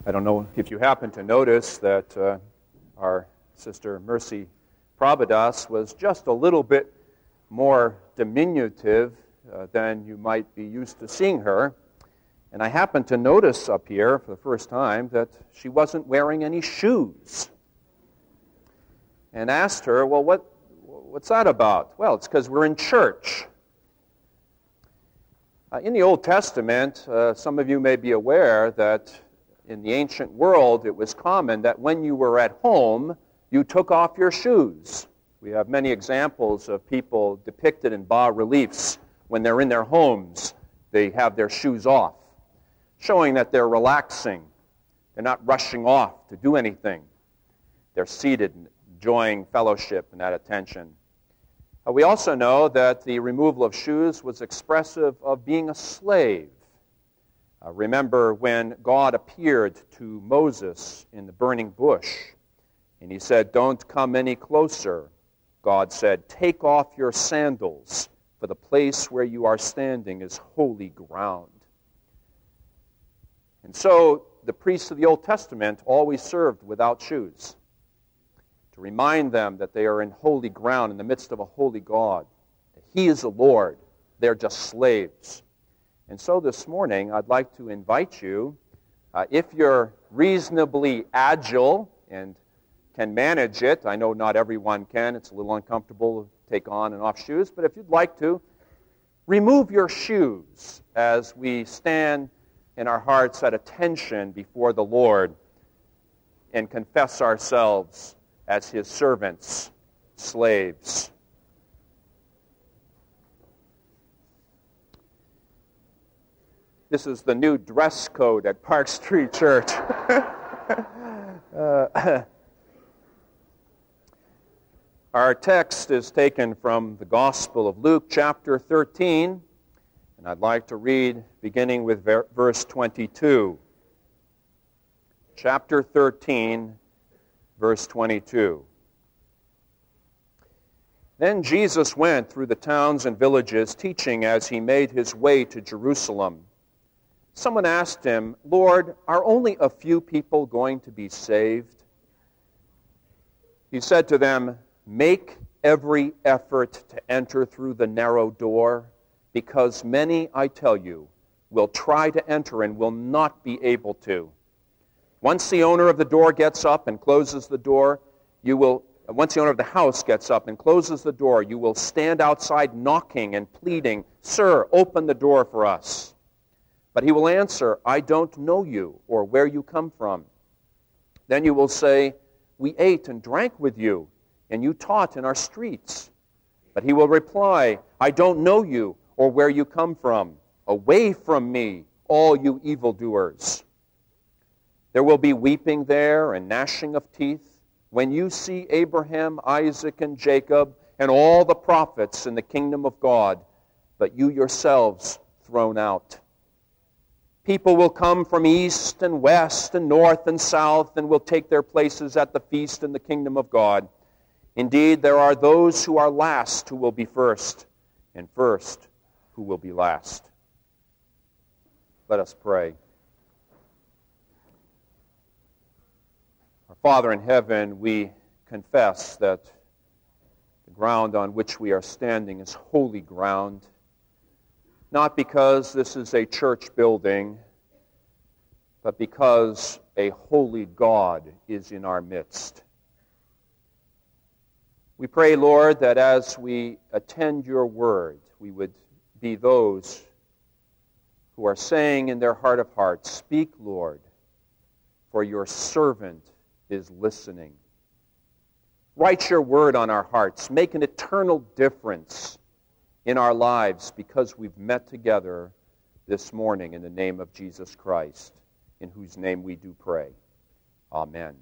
I don't know if you happen to notice that our sister Mercy Prabhadas was just a little bit more diminutive than you might be used to seeing her. And I happened to notice up here for the first time that she wasn't wearing any shoes. And asked her, well, what's that about? Well, it's because we're in church. In the Old Testament, some of you may be aware that in the ancient world, it was common that when you were at home, you took off your shoes. We have many examples of people depicted in bas-reliefs. When they're in their homes, they have their shoes off, showing that they're relaxing. They're not rushing off to do anything. They're seated, enjoying fellowship and that attention. We also know that the removal of shoes was expressive of being a slave. Remember when God appeared to Moses in the burning bush, and he said, "Don't come any closer." God said, "Take off your sandals, for the place where you are standing is holy ground." And so the priests of the Old Testament always served without shoes, to remind them that they are in holy ground in the midst of a holy God. He is the Lord. They're just slaves. And so this morning, I'd like to invite you, if you're reasonably agile and can manage it, I know not everyone can, it's a little uncomfortable to take on and off shoes, but if you'd like to, remove your shoes as we stand in our hearts at attention before the Lord and confess ourselves as His servants, slaves. This is the new dress code at Park Street Church. Our text is taken from the Gospel of Luke, chapter 13, and I'd like to read beginning with verse 22. Chapter 13, verse 22. Then Jesus went through the towns and villages, teaching as he made his way to Jerusalem. Someone asked him, "Lord, are only a few people going to be saved?" He said to them, "Make every effort to enter through the narrow door, because many, I tell you, will try to enter and will not be able to. Once the owner of the door gets up and closes the door, once the owner of the house gets up and closes the door, you will stand outside knocking and pleading, 'Sir, open the door for us.' But he will answer, 'I don't know you or where you come from.' Then you will say, 'We ate and drank with you, and you taught in our streets.' But he will reply, 'I don't know you or where you come from. Away from me, all you evildoers.' There will be weeping there and gnashing of teeth when you see Abraham, Isaac, and Jacob, and all the prophets in the kingdom of God, but you yourselves thrown out. People will come from east and west and north and south and will take their places at the feast in the kingdom of God. Indeed, there are those who are last who will be first, and first who will be last." Let us pray. Our Father in heaven, we confess that the ground on which we are standing is holy ground, not because this is a church building, but because a holy God is in our midst. We pray, Lord, that as we attend your word, we would be those who are saying in their heart of hearts, "Speak, Lord, for your servant is listening." Write your word on our hearts. Make an eternal difference in our lives because we've met together this morning in the name of Jesus Christ, in whose name we do pray. Amen.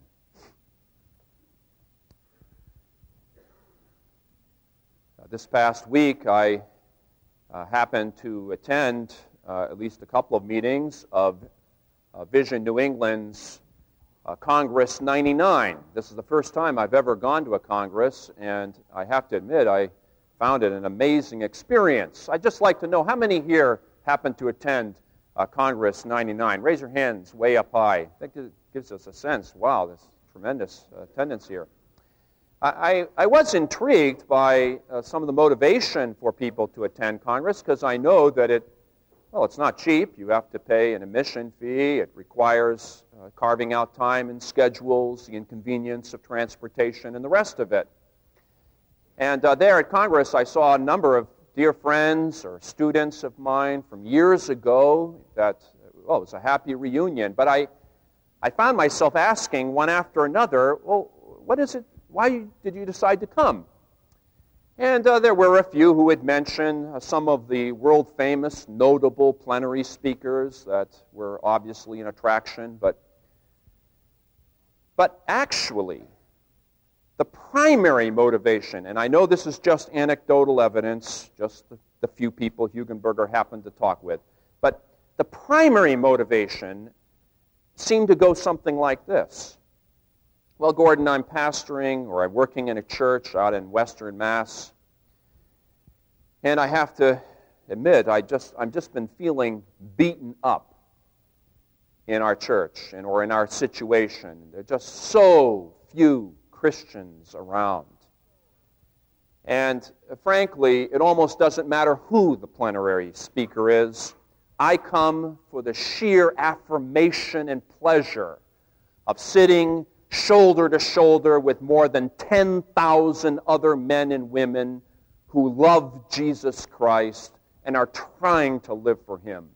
This past week, I happened to attend at least a couple of meetings of Vision New England's Congress 99. This is the first time I've ever gone to a Congress, and I have to admit, I found it an amazing experience. I'd just like to know how many here happened to attend Congress 99. Raise your hands way up high. That gives us a sense, wow, there's tremendous attendance here. I was intrigued by some of the motivation for people to attend Congress because I know that it's not cheap. You have to pay an admission fee. It requires carving out time and schedules, the inconvenience of transportation, and the rest of it. And there at Congress, I saw a number of dear friends or students of mine from years ago that, it was a happy reunion. But I found myself asking one after another, well, what is it? Why did you decide to come? And there were a few who had mentioned some of the world-famous, notable plenary speakers that were obviously an attraction. But actually, the primary motivation, and I know this is just anecdotal evidence, just the few people Hugenberger happened to talk with, but the primary motivation seemed to go something like this. Well, Gordon, I'm pastoring or I'm working in a church out in Western Mass, and I have to admit, I've just been feeling beaten up in our church or in our situation. There are just so few Christians around. And frankly, it almost doesn't matter who the plenary speaker is. I come for the sheer affirmation and pleasure of sitting shoulder to shoulder with more than 10,000 other men and women who love Jesus Christ and are trying to live for Him.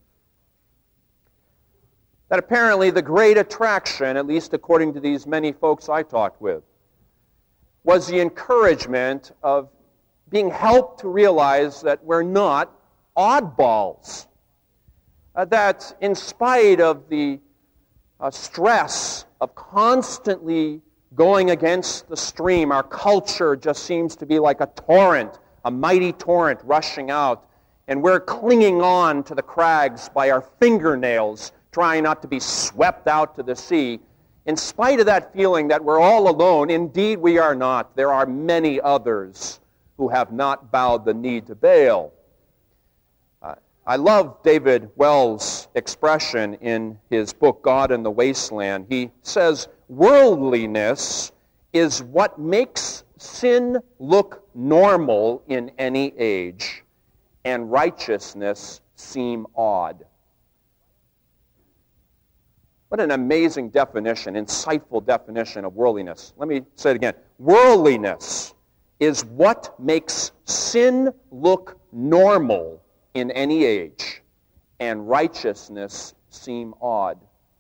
That apparently the great attraction, at least according to these many folks I talked with, was the encouragement of being helped to realize that we're not oddballs. That in spite of the stress of constantly going against the stream, our culture just seems to be like a torrent, a mighty torrent rushing out, and we're clinging on to the crags by our fingernails, trying not to be swept out to the sea. In spite of that feeling that we're all alone, indeed we are not. There are many others who have not bowed the knee to Baal. I love David Wells' expression in his book, God in the Wasteland. He says, worldliness is what makes sin look normal in any age, and righteousness seem odd. What an amazing definition, insightful definition of worldliness. Let me say it again. Worldliness is what makes sin look normal in any age, and righteousness seem odd.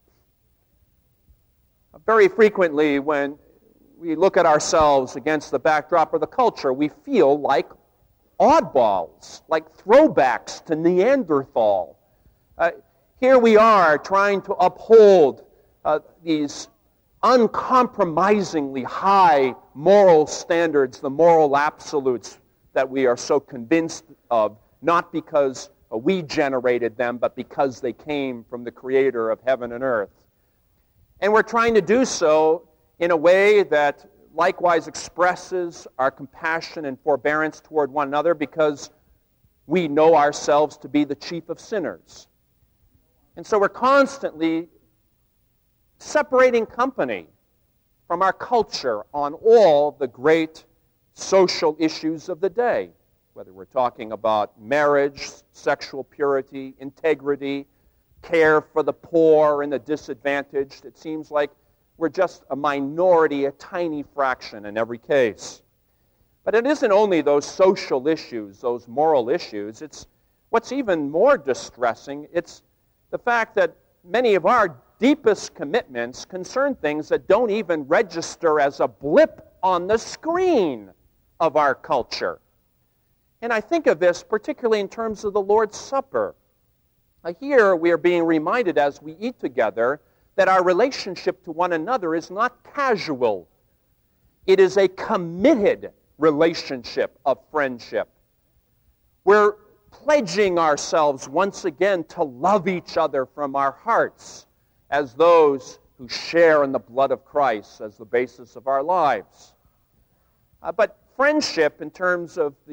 Very frequently, when we look at ourselves against the backdrop of the culture, we feel like oddballs, like throwbacks to Neanderthal. Here we are trying to uphold these uncompromisingly high moral standards, the moral absolutes that we are so convinced of, not because we generated them, but because they came from the Creator of heaven and earth. And we're trying to do so in a way that likewise expresses our compassion and forbearance toward one another because we know ourselves to be the chief of sinners. And so we're constantly separating company from our culture on all the great social issues of the day, whether we're talking about marriage, sexual purity, integrity, care for the poor and the disadvantaged. It seems like we're just a minority, a tiny fraction in every case. But it isn't only those social issues, those moral issues. It's what's even more distressing. It's the fact that many of our deepest commitments concern things that don't even register as a blip on the screen of our culture. And I think of this particularly in terms of the Lord's Supper. Here we are being reminded as we eat together that our relationship to one another is not casual. It is a committed relationship of friendship. We're pledging ourselves once again to love each other from our hearts as those who share in the blood of Christ as the basis of our lives. But friendship, in terms of the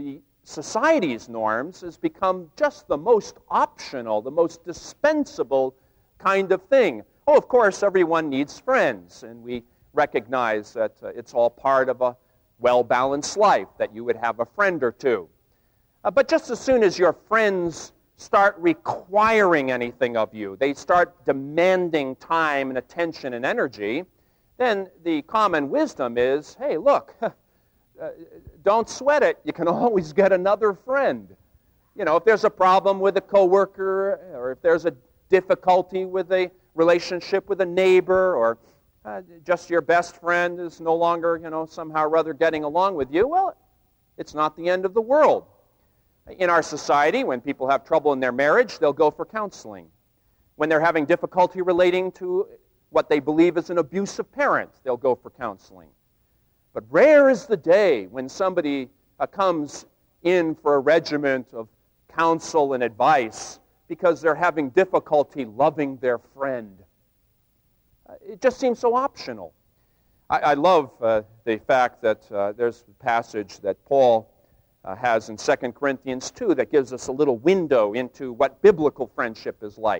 society's norms has become just the most optional, the most dispensable kind of thing. Oh, of course, everyone needs friends, and we recognize that it's all part of a well-balanced life, that you would have a friend or two. But just as soon as your friends start requiring anything of you, they start demanding time and attention and energy, then the common wisdom is, hey, look, don't sweat it. You can always get another friend. You know, if there's a problem with a coworker, or if there's a difficulty with a relationship with a neighbor, or just your best friend is no longer, somehow or other getting along with you, well, it's not the end of the world. In our society, when people have trouble in their marriage, they'll go for counseling. When they're having difficulty relating to what they believe is an abusive parent, they'll go for counseling. But rare is the day when somebody comes in for a regiment of counsel and advice because they're having difficulty loving their friend. It just seems so optional. I love the fact that there's a passage that Paul has in 2 Corinthians 2 that gives us a little window into what biblical friendship is like.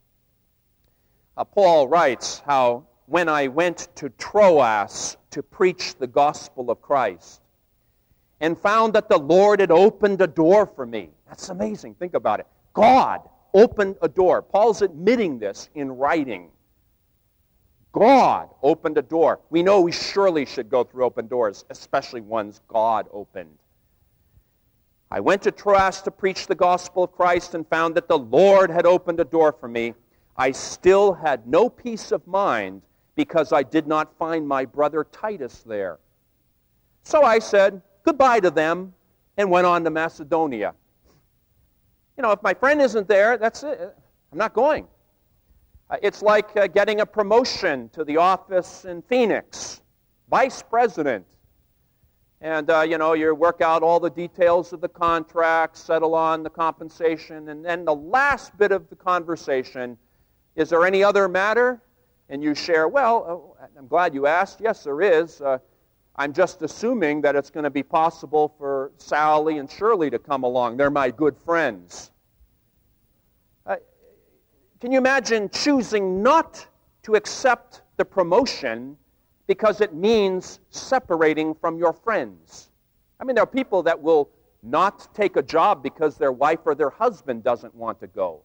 Paul writes how when I went to Troas to preach the gospel of Christ and found that the Lord had opened a door for me. That's amazing. Think about it. God opened a door. Paul's admitting this in writing. God opened a door. We know we surely should go through open doors, especially ones God opened. I went to Troas to preach the gospel of Christ and found that the Lord had opened a door for me. I still had no peace of mind because I did not find my brother Titus there. So I said goodbye to them and went on to Macedonia. If my friend isn't there, that's it. I'm not going. It's like getting a promotion to the office in Phoenix, vice president. And, you work out all the details of the contract, settle on the compensation, and then the last bit of the conversation, is there any other matter? And you share, well, I'm glad you asked. Yes, there is. I'm just assuming that it's going to be possible for Sally and Shirley to come along. They're my good friends. Can you imagine choosing not to accept the promotion because it means separating from your friends? I mean, there are people that will not take a job because their wife or their husband doesn't want to go.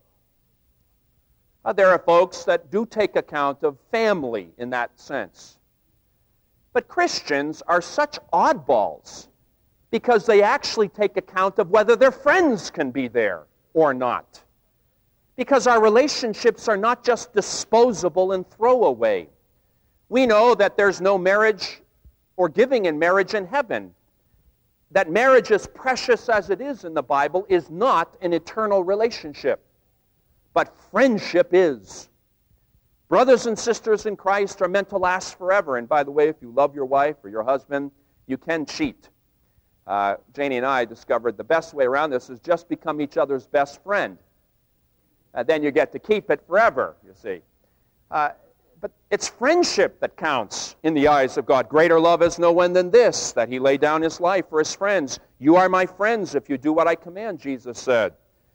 There are folks that do take account of family in that sense. But Christians are such oddballs because they actually take account of whether their friends can be there or not. Because our relationships are not just disposable and throwaway. We know that there's no marriage or giving in marriage in heaven. That marriage, as precious as it is in the Bible, is not an eternal relationship. But friendship is. Brothers and sisters in Christ are meant to last forever. And by the way, if you love your wife or your husband, you can cheat. Janie and I discovered the best way around this is just become each other's best friend. Then you get to keep it forever, you see. But it's friendship that counts in the eyes of God. Greater love is no one than this, that he laid down his life for his friends. You are my friends if you do what I command, Jesus said.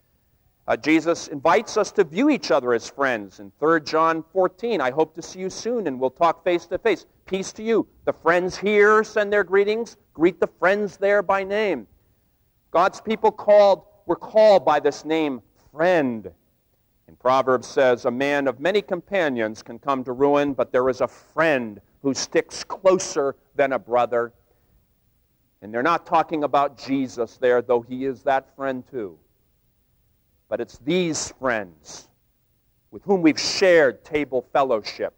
Jesus invites us to view each other as friends. In 3 John 14, I hope to see you soon and we'll talk face to face. Peace to you. The friends here send their greetings. Greet the friends there by name. God's people were called by this name, friend. And Proverbs says, a man of many companions can come to ruin, but there is a friend who sticks closer than a brother. And they're not talking about Jesus there, though he is that friend too. But it's these friends with whom we've shared table fellowship.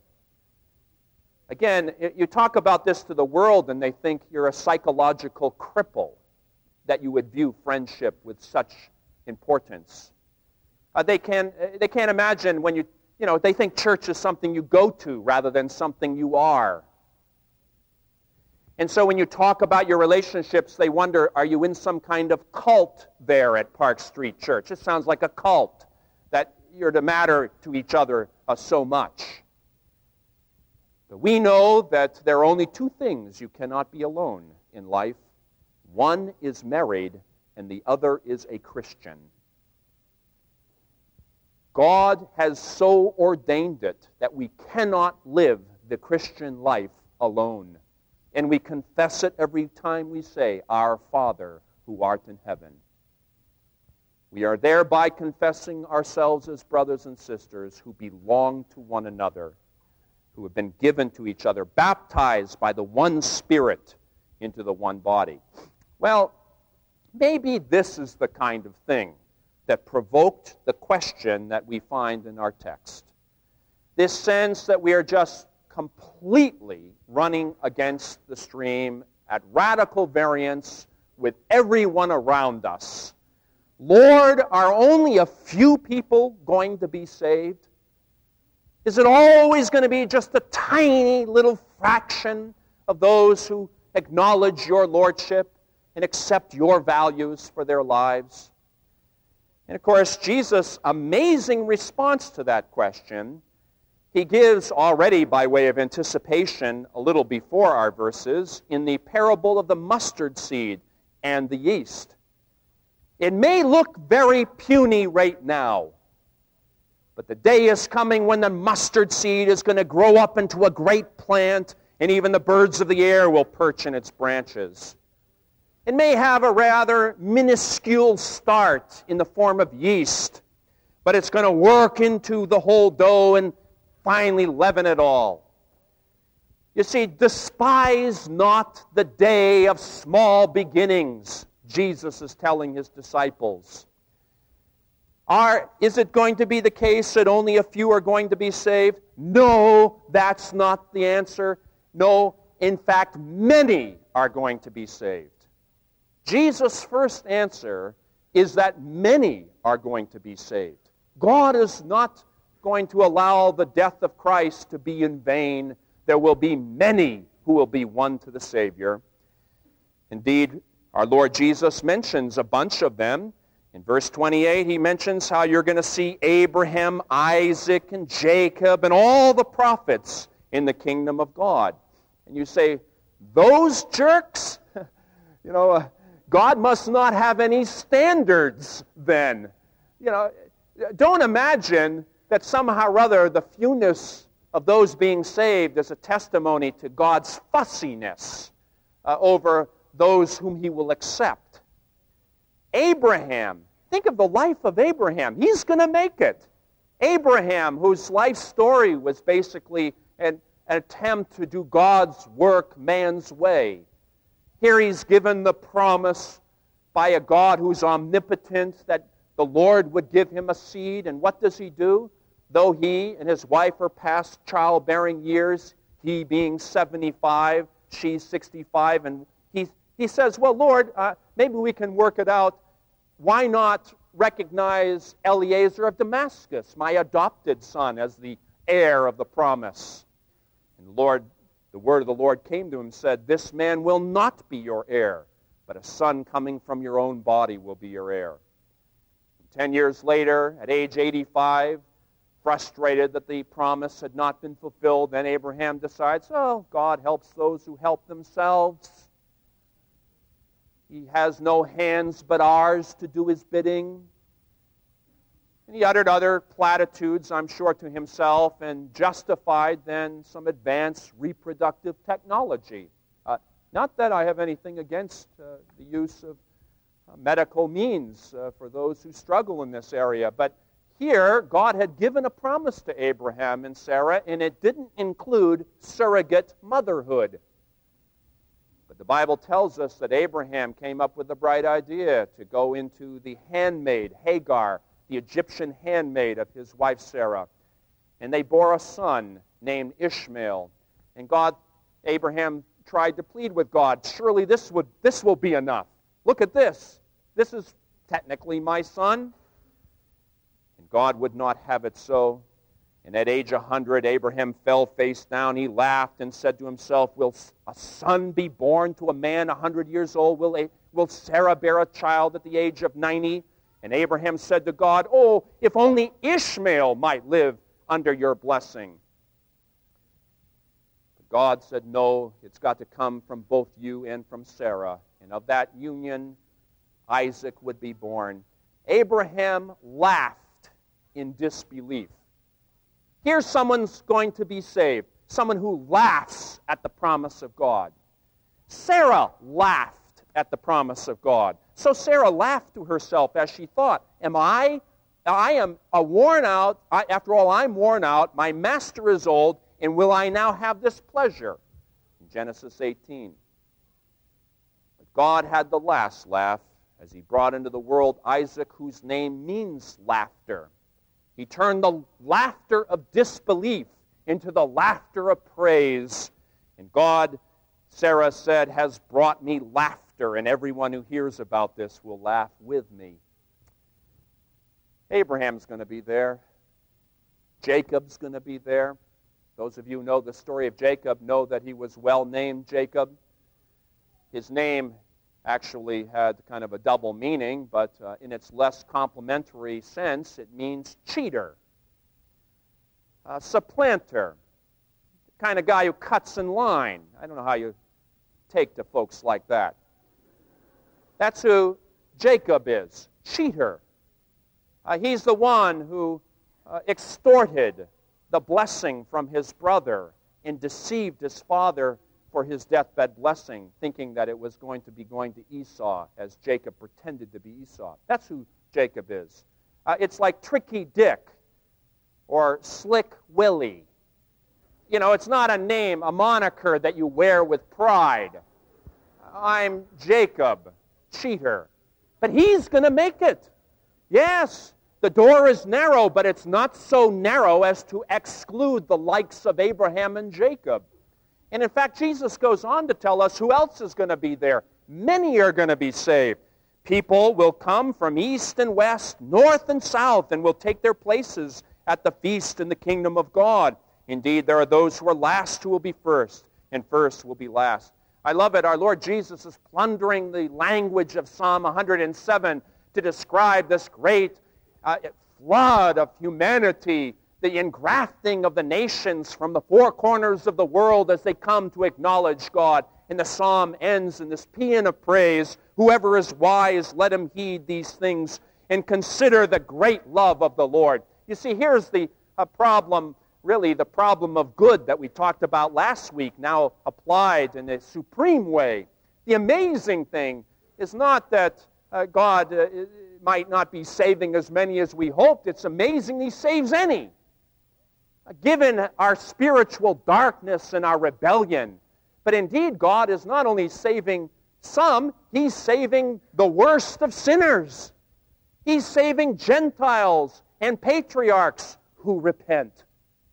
Again, you talk about this to the world and they think you're a psychological cripple, that you would view friendship with such importance. They can't imagine when they think church is something you go to rather than something you are. And so when you talk about your relationships, they wonder, are you in some kind of cult there at Park Street Church? It sounds like a cult, that you're to matter to each other so much. But we know that there are only two things you cannot be alone in life. One is married and the other is a Christian. God has so ordained it that we cannot live the Christian life alone. And we confess it every time we say, Our Father who art in heaven. We are thereby confessing ourselves as brothers and sisters who belong to one another, who have been given to each other, baptized by the one Spirit into the one body. Well, maybe this is the kind of thing that provoked the question that we find in our text. This sense that we are just completely running against the stream at radical variance with everyone around us. Lord, are only a few people going to be saved? Is it always going to be just a tiny little fraction of those who acknowledge your lordship and accept your values for their lives? And of course, Jesus' amazing response to that question, he gives already by way of anticipation a little before our verses in the parable of the mustard seed and the yeast. It may look very puny right now, but the day is coming when the mustard seed is going to grow up into a great plant, and even the birds of the air will perch in its branches. It may have a rather minuscule start in the form of yeast, but it's going to work into the whole dough and finally leaven it all. You see, despise not the day of small beginnings, Jesus is telling his disciples. Is it going to be the case that only a few are going to be saved? No, that's not the answer. No, in fact, many are going to be saved. Jesus' first answer is that many are going to be saved. God is not going to allow the death of Christ to be in vain. There will be many who will be won to the Savior. Indeed, our Lord Jesus mentions a bunch of them. In verse 28, he mentions how you're going to see Abraham, Isaac, and Jacob, and all the prophets in the kingdom of God. And you say, those jerks? God must not have any standards then. Don't imagine that somehow or other the fewness of those being saved is a testimony to God's fussiness over those whom he will accept. Abraham, think of the life of Abraham. He's going to make it. Abraham, whose life story was basically an attempt to do God's work man's way. Here he's given the promise by a God who's omnipotent that the Lord would give him a seed. And what does he do? Though he and his wife are past childbearing years, he being 75, she's 65, and he says, well, Lord, maybe we can work it out. Why not recognize Eliezer of Damascus, my adopted son, as the heir of the promise? And the word of the Lord came to him and said, this man will not be your heir, but a son coming from your own body will be your heir. 10 years later, at age 85, frustrated that the promise had not been fulfilled, then Abraham decides, God helps those who help themselves. He has no hands but ours to do his bidding. And he uttered other platitudes, I'm sure, to himself and justified then some advanced reproductive technology. Not that I have anything against the use of medical means for those who struggle in this area, but here God had given a promise to Abraham and Sarah, and it didn't include surrogate motherhood. But the Bible tells us that Abraham came up with the bright idea to go into the handmaid, Hagar, the Egyptian handmaid of his wife Sarah. And they bore a son named Ishmael. And Abraham tried to plead with God, surely this will be enough. Look at this. This is technically my son. And God would not have it so. And at age 100, Abraham fell face down. He laughed and said to himself, will a son be born to a man 100 years old? Will Sarah bear a child at the age of 90? And Abraham said to God, if only Ishmael might live under your blessing. But God said, no, it's got to come from both you and from Sarah. And of that union, Isaac would be born. Abraham laughed in disbelief. Here's someone's going to be saved, someone who laughs at the promise of God. Sarah laughed at the promise of God. So Sarah laughed to herself as she thought, I am worn out, after all, I'm worn out, my master is old, and will I now have this pleasure? In Genesis 18. But God had the last laugh as he brought into the world Isaac, whose name means laughter. He turned the laughter of disbelief into the laughter of praise. And God, Sarah said, has brought me laughter, and everyone who hears about this will laugh with me. Abraham's going to be there. Jacob's going to be there. Those of you who know the story of Jacob know that he was well named Jacob. His name actually had kind of a double meaning, but in its less complimentary sense, it means cheater, supplanter, the kind of guy who cuts in line. I don't know how you take to folks like that. That's who Jacob is, cheater. He's the one who extorted the blessing from his brother and deceived his father for his deathbed blessing, thinking that it was going to Esau, as Jacob pretended to be Esau. That's who Jacob is. It's like Tricky Dick or Slick Willie. You know, it's not a name, a moniker that you wear with pride. I'm Jacob, cheater. But he's going to make it. Yes, the door is narrow, but it's not so narrow as to exclude the likes of Abraham and Jacob. And in fact, Jesus goes on to tell us who else is going to be there. Many are going to be saved. People will come from east and west, north and south, and will take their places at the feast in the kingdom of God. Indeed, there are those who are last who will be first, and first will be last. I love it. Our Lord Jesus is plundering the language of Psalm 107 to describe this great flood of humanity, the engrafting of the nations from the four corners of the world as they come to acknowledge God. And the psalm ends in this paean of praise. Whoever is wise, let him heed these things and consider the great love of the Lord. You see, here's the problem, really the problem of good that we talked about last week, now applied in a supreme way. The amazing thing is not that God might not be saving as many as we hoped. It's amazing he saves any. Given our spiritual darkness and our rebellion. But indeed, God is not only saving some, he's saving the worst of sinners. He's saving Gentiles and patriarchs who repent.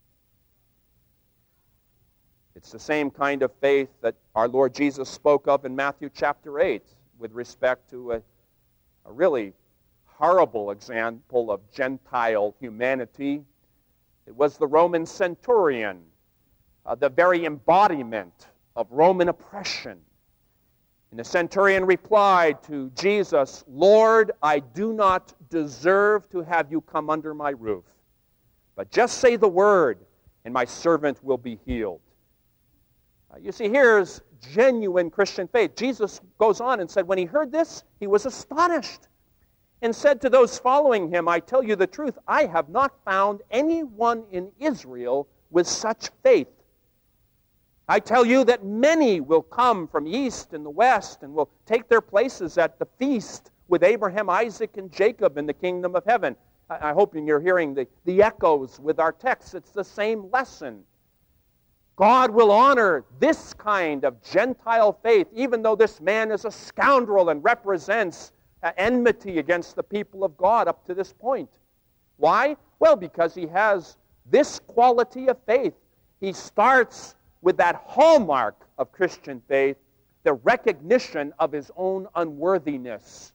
It's the same kind of faith that our Lord Jesus spoke of in Matthew chapter 8 with respect to a really horrible example of Gentile humanity. It was the Roman centurion, the very embodiment of Roman oppression. And the centurion replied to Jesus, "Lord, I do not deserve to have you come under my roof, but just say the word, and my servant will be healed." You see, here's genuine Christian faith. Jesus goes on and said, when he heard this, he was astonished and said to those following him, "I tell you the truth, I have not found anyone in Israel with such faith. I tell you that many will come from east and the west and will take their places at the feast with Abraham, Isaac, and Jacob in the kingdom of heaven." I hope you're hearing the echoes with our text. It's the same lesson. God will honor this kind of Gentile faith, even though this man is a scoundrel and represents enmity against the people of God up to this point. Why? Well, because he has this quality of faith. He starts with that hallmark of Christian faith, the recognition of his own unworthiness.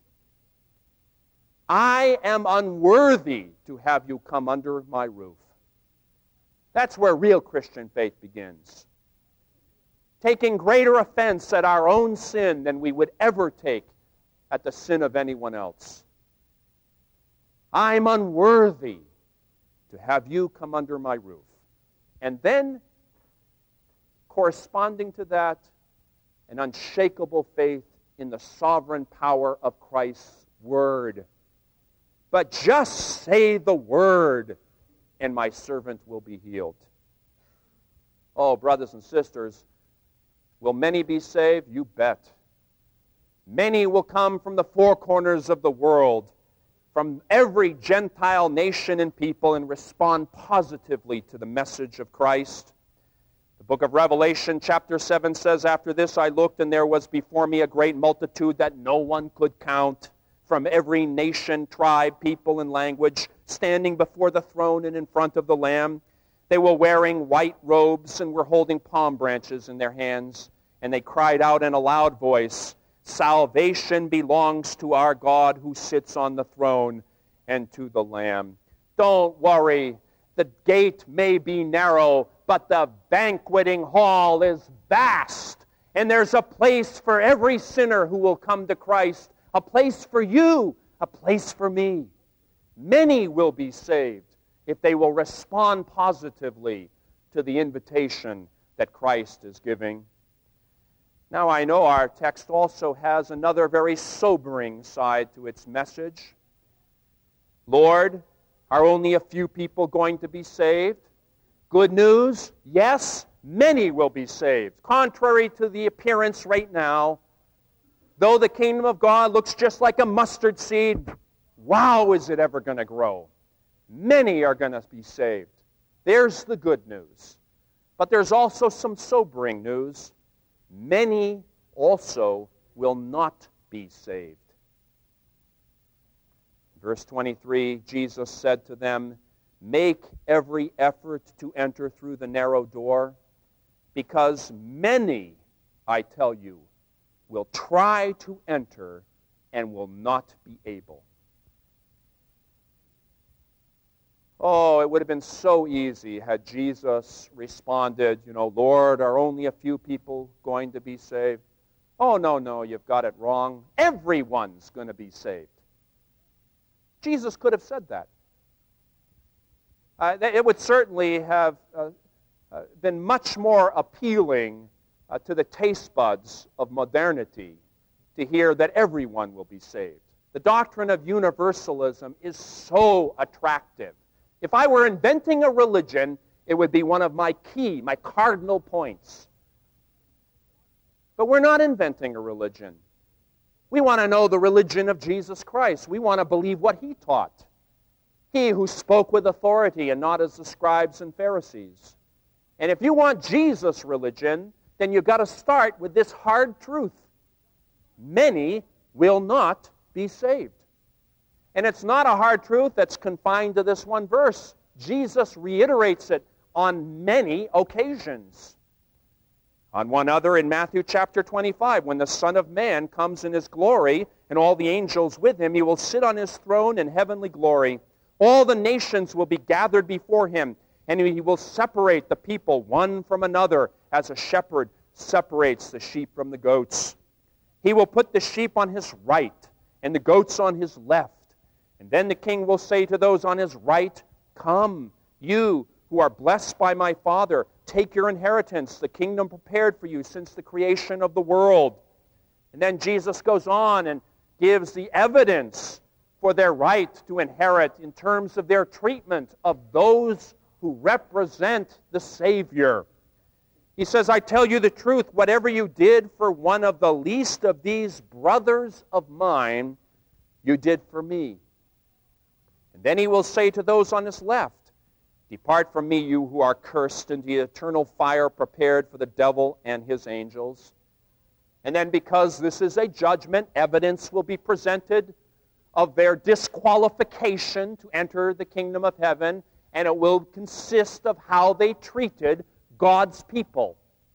I am unworthy to have you come under my roof. That's where real Christian faith begins. Taking greater offense at our own sin than we would ever take at the sin of anyone else. I'm unworthy to have you come under my roof. And then, corresponding to that, an unshakable faith in the sovereign power of Christ's word. But just say the word, and my servant will be healed. Oh, brothers and sisters, will many be saved? You bet. Many will come from the four corners of the world, from every Gentile nation and people, and respond positively to the message of Christ. The book of Revelation, chapter 7 says, "After this I looked, and there was before me a great multitude that no one could count, from every nation, tribe, people, and language, standing before the throne and in front of the Lamb. They were wearing white robes and were holding palm branches in their hands, and they cried out in a loud voice, 'Salvation belongs to our God who sits on the throne and to the Lamb.'" Don't worry. The gate may be narrow, but the banqueting hall is vast. And there's a place for every sinner who will come to Christ, a place for you, a place for me. Many will be saved if they will respond positively to the invitation that Christ is giving. Now, I know our text also has another very sobering side to its message. Lord, are only a few people going to be saved? Good news, yes, many will be saved. Contrary to the appearance right now, though the kingdom of God looks just like a mustard seed, wow, is it ever going to grow? Many are going to be saved. There's the good news. But there's also some sobering news. Many also will not be saved. Verse 23, Jesus said to them, "Make every effort to enter through the narrow door, because many, I tell you, will try to enter and will not be able." Oh, it would have been so easy had Jesus responded, "Lord, are only a few people going to be saved?" Oh, no, you've got it wrong. Everyone's going to be saved. Jesus could have said that. It would certainly have been much more appealing to the taste buds of modernity to hear that everyone will be saved. The doctrine of universalism is so attractive. If I were inventing a religion, it would be one of my cardinal points. But we're not inventing a religion. We want to know the religion of Jesus Christ. We want to believe what he taught. He who spoke with authority and not as the scribes and Pharisees. And if you want Jesus' religion, then you've got to start with this hard truth. Many will not be saved. And it's not a hard truth that's confined to this one verse. Jesus reiterates it on many occasions. On one other, in Matthew chapter 25, when the Son of Man comes in his glory and all the angels with him, he will sit on his throne in heavenly glory. All the nations will be gathered before him, and he will separate the people one from another as a shepherd separates the sheep from the goats. He will put the sheep on his right and the goats on his left. And then the king will say to those on his right, "Come, you who are blessed by my Father, take your inheritance, the kingdom prepared for you since the creation of the world." And then Jesus goes on and gives the evidence for their right to inherit in terms of their treatment of those who represent the Savior. He says, "I tell you the truth, whatever you did for one of the least of these brothers of mine, you did for me." And then he will say to those on his left, "Depart from me, you who are cursed, into the eternal fire prepared for the devil and his angels." And then, because this is a judgment, evidence will be presented of their disqualification to enter the kingdom of heaven, and it will consist of how they treated God's people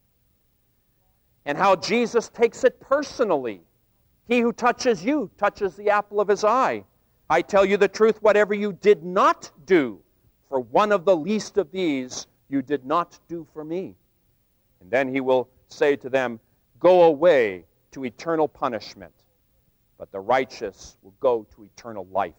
and how Jesus takes it personally. He who touches you touches the apple of his eye. "I tell you the truth, whatever you did not do for one of the least of these, you did not do for me." And then he will say to them, "Go away to eternal punishment, but the righteous will go to eternal life."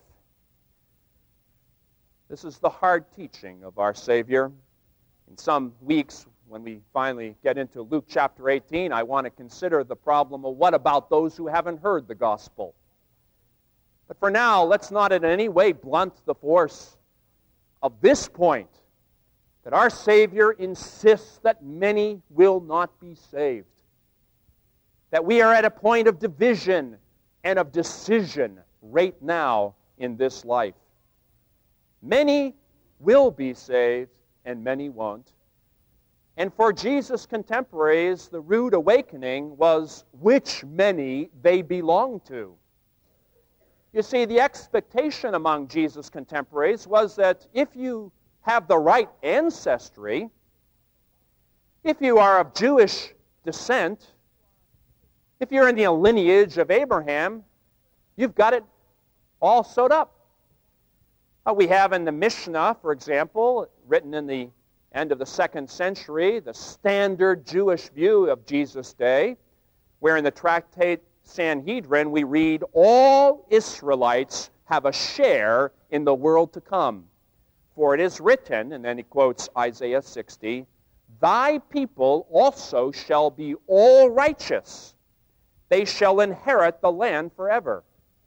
This is the hard teaching of our Savior. In some weeks, when we finally get into Luke chapter 18, I want to consider the problem of what about those who haven't heard the gospel. But for now, let's not in any way blunt the force of this point, that our Savior insists that many will not be saved. That we are at a point of division and of decision right now in this life. Many will be saved and many won't. And for Jesus' contemporaries, the rude awakening was which many they belong to. You see, the expectation among Jesus' contemporaries was that if you have the right ancestry, if you are of Jewish descent, if you're in the lineage of Abraham, you've got it all sewed up. We have in the Mishnah, for example, written in the end of the 2nd century, the standard Jewish view of Jesus' day, where in the tractate Sanhedrin we read, all Israelites have a share in the world to come. For it is written, and then he quotes Isaiah 60, thy people also shall be all righteous. They shall inherit the land forever.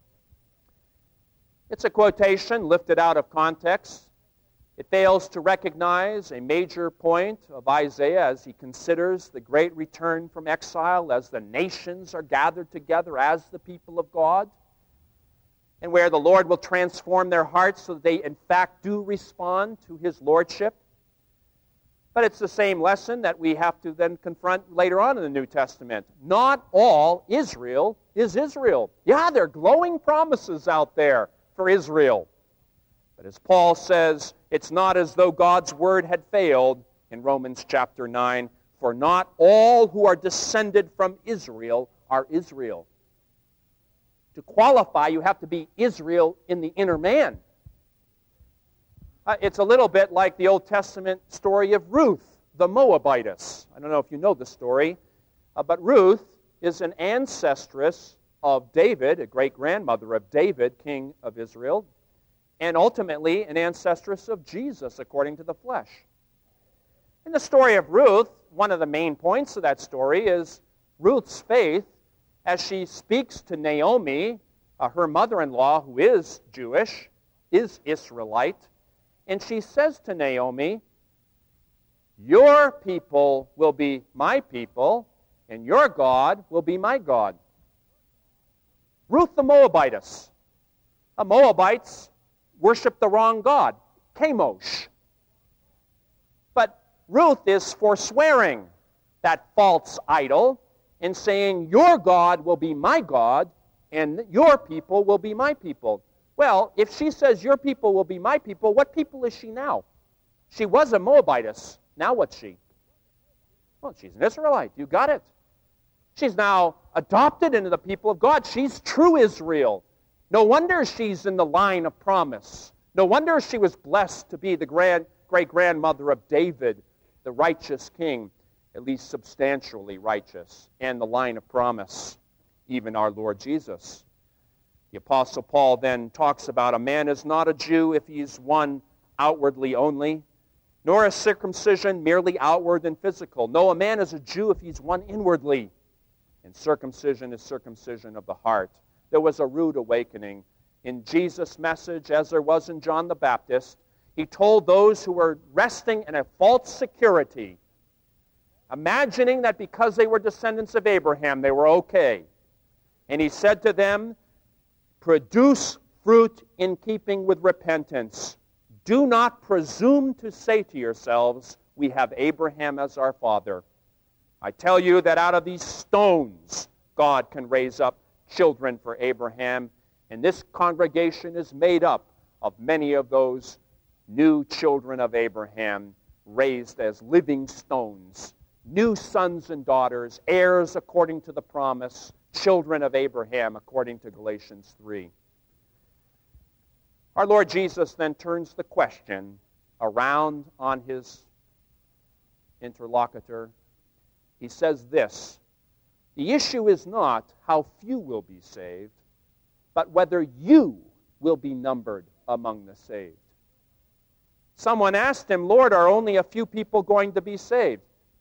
It's a quotation lifted out of context. It fails to recognize a major point of Isaiah as he considers the great return from exile as the nations are gathered together as the people of God, and where the Lord will transform their hearts so that they in fact do respond to His lordship. But it's the same lesson that we have to then confront later on in the New Testament. Not all Israel is Israel. Yeah, there are glowing promises out there for Israel. But as Paul says, it's not as though God's word had failed in Romans chapter 9, for not all who are descended from Israel are Israel. To qualify, you have to be Israel in the inner man. It's a little bit like the Old Testament story of Ruth, the Moabitess. I don't know if you know the story, but Ruth is an ancestress of David, a great-grandmother of David, king of Israel, and ultimately an ancestress of Jesus according to the flesh. In the story of Ruth, one of the main points of that story is Ruth's faith as she speaks to Naomi, her mother-in-law, who is Jewish, is Israelite, and she says to Naomi, your people will be my people, and your God will be my God. Ruth the Moabitess. The Moabites worship the wrong god, Chemosh. But Ruth is forswearing that false idol and saying, your God will be my God, and your people will be my people. Well, if she says your people will be my people, what people is she now? She was a Moabitess. Now what's she? Well, she's an Israelite. You got it. She's now adopted into the people of God. She's true Israel. No wonder she's in the line of promise. No wonder she was blessed to be the great-grandmother of David, the righteous king, at least substantially righteous, and the line of promise, even our Lord Jesus. The Apostle Paul then talks about a man is not a Jew if he is one outwardly only, nor is circumcision merely outward and physical. No, a man is a Jew if he's one inwardly, and circumcision is circumcision of the heart. There was a rude awakening in Jesus' message, as there was in John the Baptist. He told those who were resting in a false security, imagining that because they were descendants of Abraham, they were okay. And he said to them, produce fruit in keeping with repentance. Do not presume to say to yourselves, we have Abraham as our father. I tell you that out of these stones, God can raise up children for Abraham. And this congregation is made up of many of those new children of Abraham, raised as living stones, new sons and daughters, heirs according to the promise, children of Abraham according to Galatians 3. Our Lord Jesus then turns the question around on his interlocutor. He says this, the issue is not how few will be saved, but whether you will be numbered among the saved. Someone asked him, Lord, are only a few people going to be saved?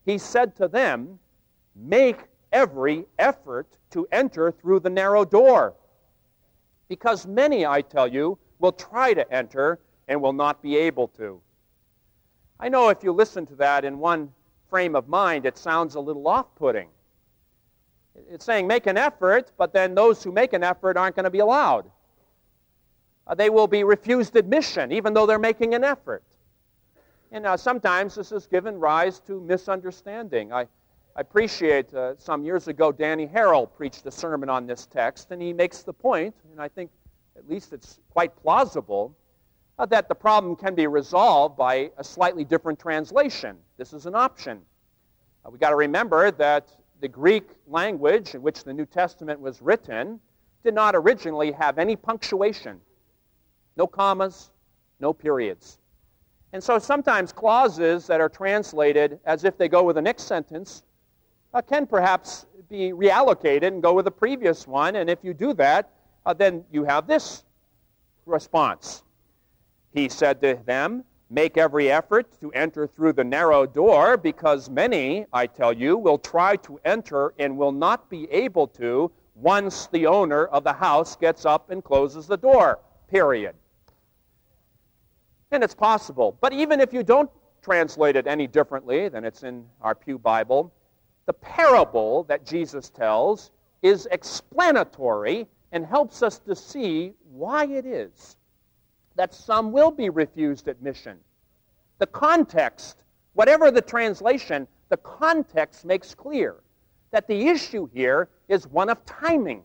He said to them, "Make every effort to enter through the narrow door. Because many, I tell you, will try to enter and will not be able to." I know if you listen to that in one frame of mind, it sounds a little off-putting. It's saying make an effort, but then those who make an effort aren't going to be allowed. They will be refused admission, even though they're making an effort. And sometimes this has given rise to misunderstanding. I appreciate some years ago, Danny Harrell preached a sermon on this text, and he makes the point, and I think at least it's quite plausible, that the problem can be resolved by a slightly different translation. This is an option. We've got to remember that the Greek language in which the New Testament was written did not originally have any punctuation, no commas, no periods. And so sometimes clauses that are translated as if they go with the next sentence can perhaps be reallocated and go with the previous one. And if you do that, then you have this response. He said to them, "Make every effort to enter through the narrow door, because many, I tell you, will try to enter and will not be able to once the owner of the house gets up and closes the door." Period. And it's possible. But even if you don't translate it any differently than it's in our Pew Bible, the parable that Jesus tells is explanatory and helps us to see why it is that some will be refused admission. The context, whatever the translation, the context makes clear that the issue here is one of timing.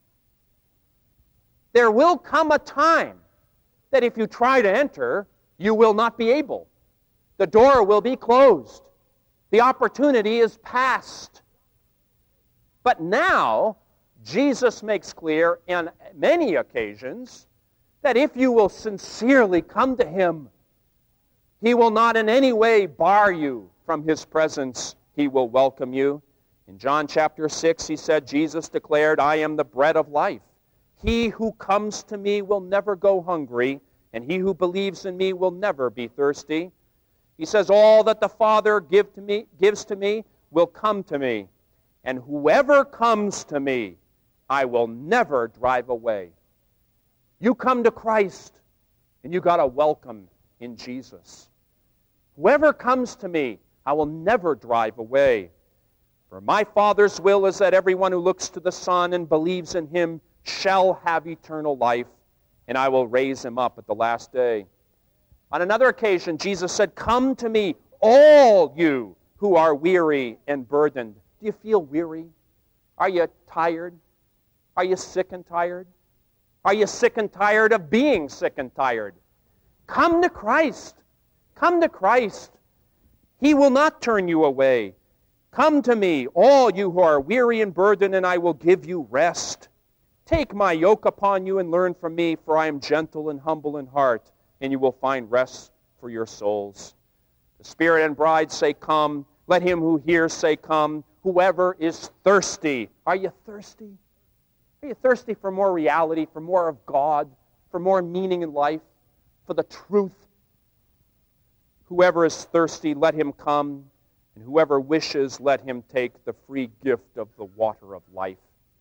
There will come a time that if you try to enter, you will not be able. The door will be closed. The opportunity is past. But now, Jesus makes clear on many occasions that if you will sincerely come to Him, He will not in any way bar you from His presence. He will welcome you. In John chapter 6, He said, Jesus declared, "I am the bread of life. He who comes to me will never go hungry, and he who believes in me will never be thirsty." He says, "All that the Father gives to me will come to me, and whoever comes to me, I will never drive away." You come to Christ, and you got a welcome in Jesus. Whoever comes to me, I will never drive away. For my Father's will is that everyone who looks to the Son and believes in Him shall have eternal life, and I will raise him up at the last day. On another occasion, Jesus said, "Come to me, all you who are weary and burdened." Do you feel weary? Are you tired? Are you sick and tired? Are you sick and tired of being sick and tired? Come to Christ. Come to Christ. He will not turn you away. Come to me, all you who are weary and burdened, and I will give you rest. Take my yoke upon you and learn from me, for I am gentle and humble in heart, and you will find rest for your souls. The Spirit and bride say, "Come." Let him who hears say, "Come." Whoever is thirsty. Are you thirsty? Are you thirsty for more reality, for more of God, for more meaning in life, for the truth? Whoever is thirsty, let him come, and whoever wishes, let him take the free gift of the water of life.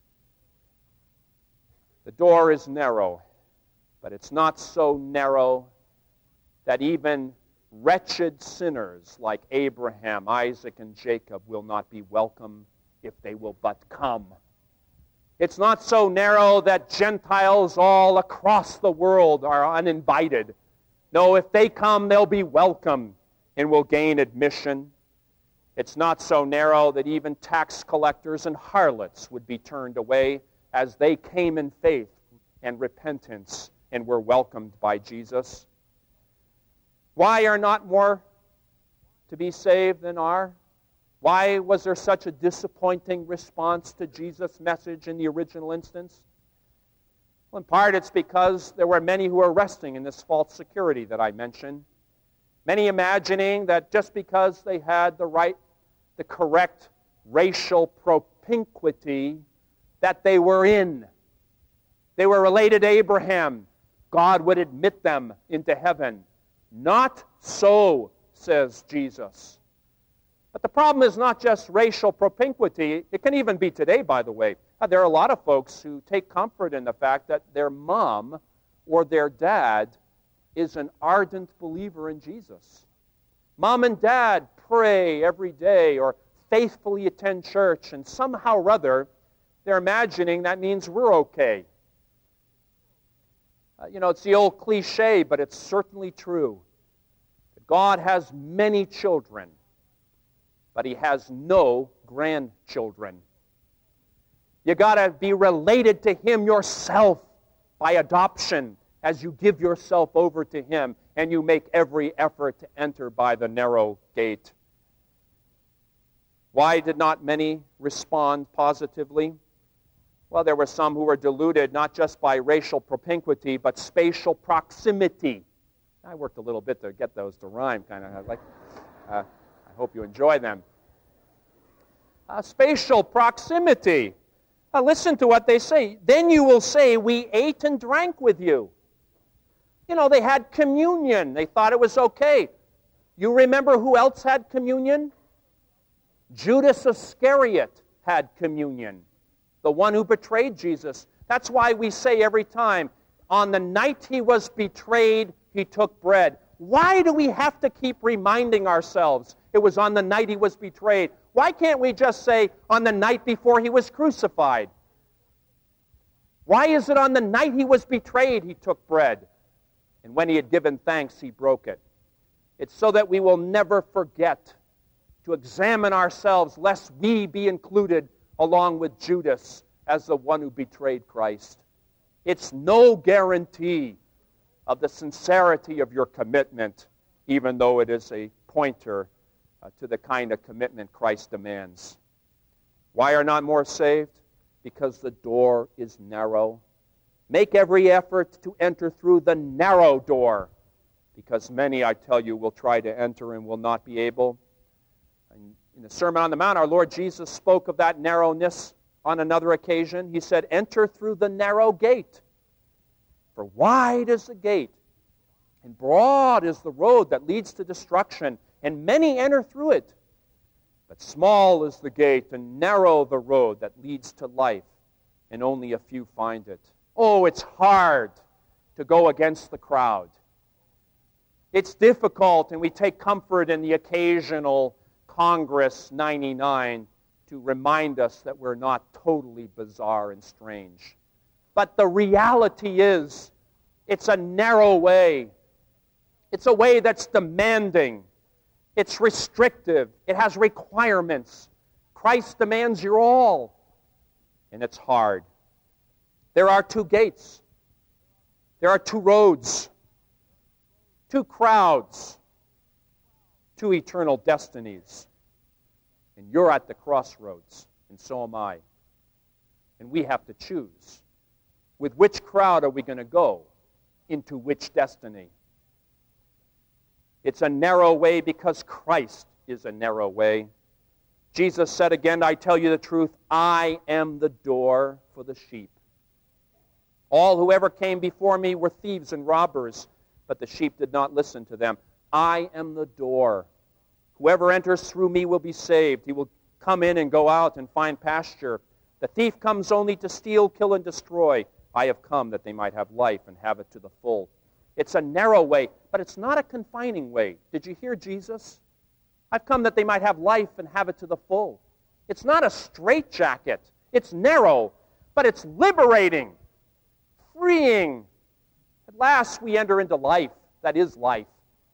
The door is narrow, but it's not so narrow that even wretched sinners like Abraham, Isaac, and Jacob will not be welcome if they will but come. It's not so narrow that Gentiles all across the world are uninvited. No, if they come, they'll be welcome and will gain admission. It's not so narrow that even tax collectors and harlots would be turned away, as they came in faith and repentance and were welcomed by Jesus. Why are not more to be saved than are? Why was there such a disappointing response to Jesus' message in the original instance? Well, in part it's because there were many who were resting in this false security that I mentioned. Many imagining that just because they had the correct racial propinquity that they were in, they were related to Abraham, God would admit them into heaven. Not so, says Jesus. But the problem is not just racial propinquity. It can even be today, by the way. There are a lot of folks who take comfort in the fact that their mom or their dad is an ardent believer in Jesus. Mom and dad pray every day or faithfully attend church, and somehow or other, they're imagining that means we're okay. It's the old cliche, but it's certainly true. God has many children, but He has no grandchildren. You got to be related to Him yourself by adoption as you give yourself over to Him and you make every effort to enter by the narrow gate. Why did not many respond positively? Well, there were some who were deluded not just by racial propinquity, but spatial proximity. I worked a little bit to get those to rhyme, kind of. I hope you enjoy them. Spatial proximity. Listen to what they say. Then you will say, we ate and drank with you. They had communion. They thought it was okay. You remember who else had communion? Judas Iscariot had communion. The one who betrayed Jesus. That's why we say every time, on the night He was betrayed, He took bread. Why do we have to keep reminding ourselves it was on the night He was betrayed? Why can't we just say on the night before He was crucified? Why is it on the night He was betrayed He took bread? And when He had given thanks, He broke it. It's so that we will never forget to examine ourselves, lest we be included along with Judas as the one who betrayed Christ. It's no guarantee of the sincerity of your commitment, even though it is a pointer to the kind of commitment Christ demands. Why are not more saved? Because the door is narrow. Make every effort to enter through the narrow door, because many, I tell you, will try to enter and will not be able. And in the Sermon on the Mount, our Lord Jesus spoke of that narrowness on another occasion. He said, enter through the narrow gate. For wide is the gate, and broad is the road that leads to destruction, and many enter through it. But small is the gate, and narrow the road that leads to life, and only a few find it. Oh, it's hard to go against the crowd. It's difficult, and we take comfort in the occasional Congress 99 to remind us that we're not totally bizarre and strange. But the reality is, it's a narrow way. It's a way that's demanding. It's restrictive. It has requirements. Christ demands your all. And it's hard. There are two gates. There are two roads. Two crowds. Two eternal destinies. And you're at the crossroads, and so am I. And we have to choose. With which crowd are we going to go? Into which destiny? It's a narrow way because Christ is a narrow way. Jesus said again, I tell you the truth, I am the door for the sheep. All who ever came before me were thieves and robbers, but the sheep did not listen to them. I am the door. Whoever enters through me will be saved. He will come in and go out and find pasture. The thief comes only to steal, kill, and destroy. I have come that they might have life and have it to the full. It's a narrow way, but it's not a confining way. Did you hear Jesus? I've come that they might have life and have it to the full. It's not a straitjacket. It's narrow, but it's liberating, freeing. At last we enter into life. That is life.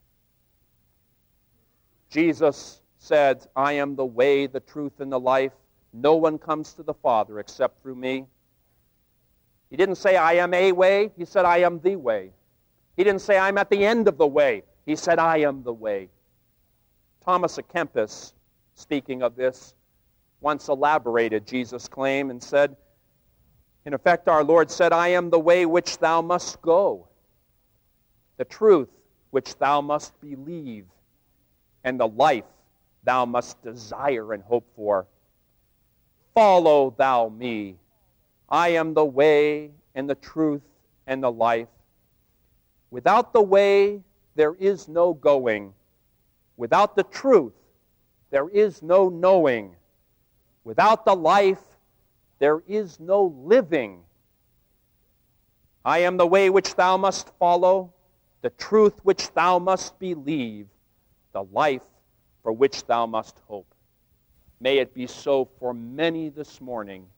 Jesus said, I am the way, the truth, and the life. No one comes to the Father except through me. He didn't say, I am a way. He said, I am the way. He didn't say, I'm at the end of the way. He said, I am the way. Thomas à Kempis, speaking of this, once elaborated Jesus' claim and said, in effect, our Lord said, I am the way which thou must go, the truth which thou must believe, and the life thou must desire and hope for. Follow thou me. I am the way and the truth and the life. Without the way, there is no going. Without the truth, there is no knowing. Without the life, there is no living. I am the way which thou must follow, the truth which thou must believe, the life for which thou must hope. May it be so for many this morning.